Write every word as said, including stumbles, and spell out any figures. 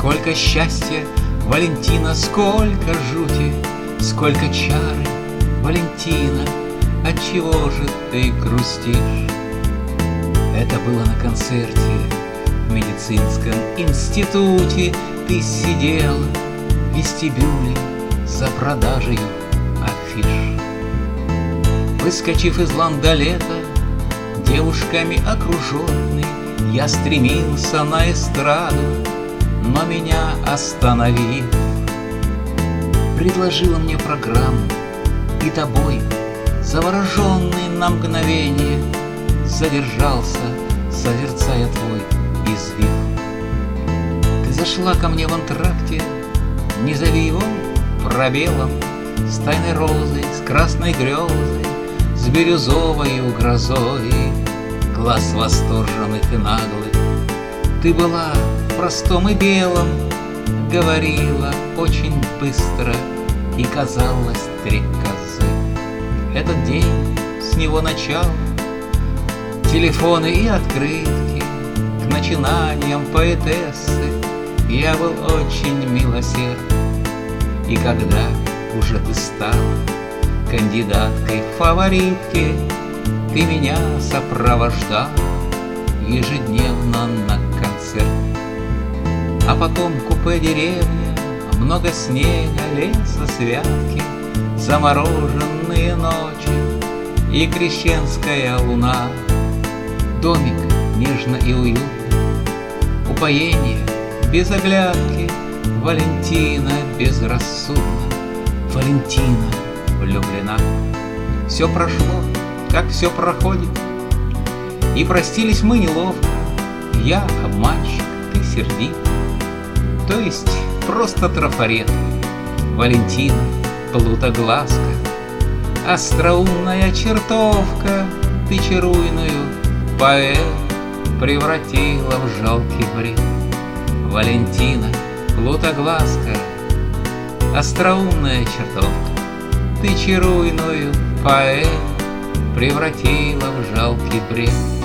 Сколько счастья, Валентина, сколько жути, сколько чары, Валентина, отчего же ты грустишь? Это было на концерте в медицинском институте. Ты сидела в вестибюле за продажею афиш. Выскочив из ландолета, девушками окруженный, я стремился на эстраду, но меня остановив, предложила мне программу, и тобой, завороженный на мгновение, задержался, созерцая твой извив. Ты зашла ко мне в антракте, не зови его пробелом, с тайной розой, с красной грезой, с бирюзовой грозой, глаз восторженных и наглых. Ты была в простом и белом, говорила очень быстро и казалась стрекозой. Этот день, с него начало, телефоны и открытки к начинаниям поэтессы, я был очень милосерд. И когда уже ты стала кандидаткой в фаворитки, ты меня сопровождал ежедневно на концерт. А потом купе деревня, много снега, леса, святки, замороженные ночи и крещенская луна. Домик нежно и уютно, упоение без оглядки, Валентина безрассудна, Валентина влюблена. Все прошло, как все проходит, и простились мы неловко. Я обманщик, ты сердит, то есть просто трафарет. Валентина плутоглазка, остроумная чертовка, ты чаруйную поэт превратила в жалкий бред. Валентина плутоглазка, остроумная чертовка, ты чаруйную поэт превратила в жалкий бред.